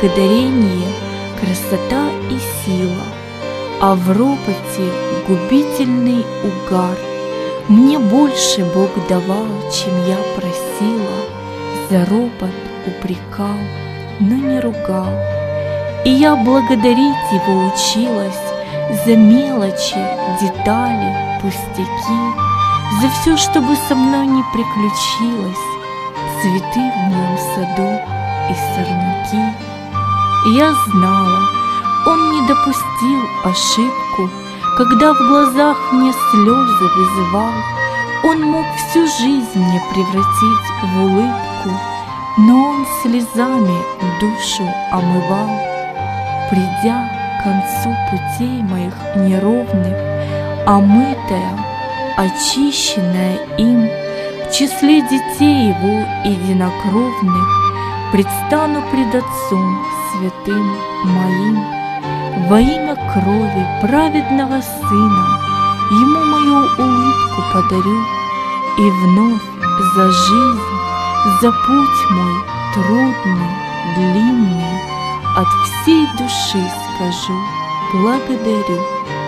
благодарение красота и сила, а в ропоте губительный угар. Мне больше Бог давал, чем я просила, за ропот упрекал, но не ругал. И я благодарить Его училась за мелочи, детали, пустяки, за все, чтобы со мной не приключилось, цветы в моем саду и сорняки. И я знала, Он не допустил ошибку, когда в глазах мне слезы вызывал. Он мог всю жизнь мне превратить в улыбку, но Он слезами душу омывал. Придя к концу путей моих неровных, омытая, очищенная им, в числе детей Его единокровных, предстану пред Отцом святым моим. Во имя крови праведного Сына Ему мою улыбку подарю, и вновь за жизнь, за путь мой трудный, длинный, от всей души скажу благодарю.